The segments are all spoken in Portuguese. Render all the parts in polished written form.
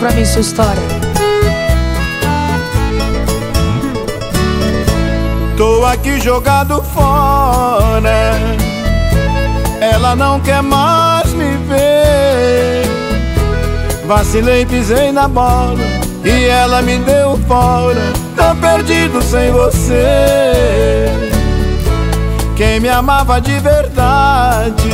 pra mim sua história. Tô aqui jogado fora, ela não quer mais me ver. Vacilei, pisei na bola e ela me deu fora. Tô perdido sem você. Quem me amava de verdade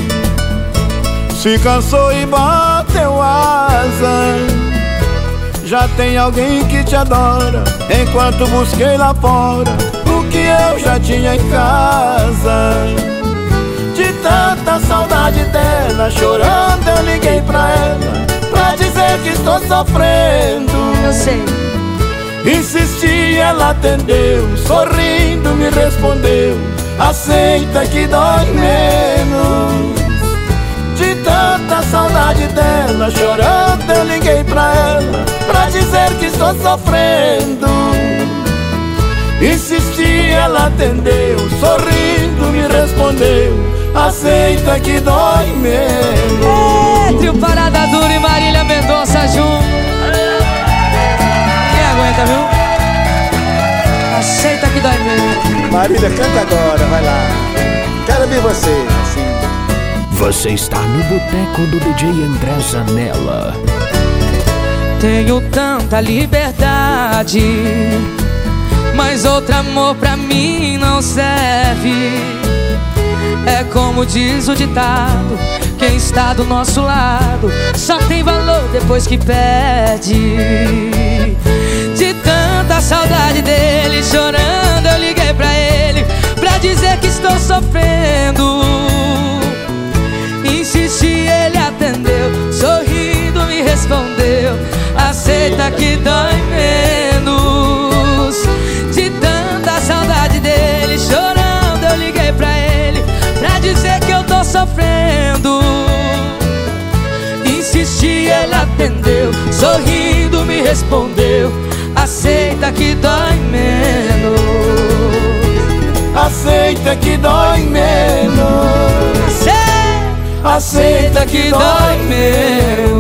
se cansou e bateu asa. Já tem alguém que te adora, enquanto busquei lá fora o que eu já tinha em casa. De tanta saudade dela, chorando eu liguei pra ela, pra dizer que estou sofrendo. Eu sei. Insisti, ela atendeu, sorrindo me respondeu: aceita que dói menos. De tanta saudade dela, chorando eu liguei pra ela, pra dizer que estou sofrendo. Insisti, ela atendeu, sorrindo me respondeu: aceita que dói menos. Trio Parada Dura e Marília Mendonça junto. Quem aguenta, viu? Aceita que dói menos. Marília, canta agora, vai lá. Quero ver você, assim. Você está no boteco do DJ André Zanella. Tenho tanta liberdade, mas outro amor pra mim não serve. É como diz o ditado: quem está do nosso lado só tem valor depois que perde. De tanta saudade dele, chorando eu liguei pra ele, pra dizer que estou sofrendo. Insisti, ele atendeu, sorrindo me respondeu: aceita que dói menos. De tanta saudade dele, chorando eu liguei pra ele, pra dizer que eu tô sofrendo. Insisti, ele atendeu, sorrindo me respondeu: aceita que dói menos. Aceita que dói menos. Aceita que dói menos.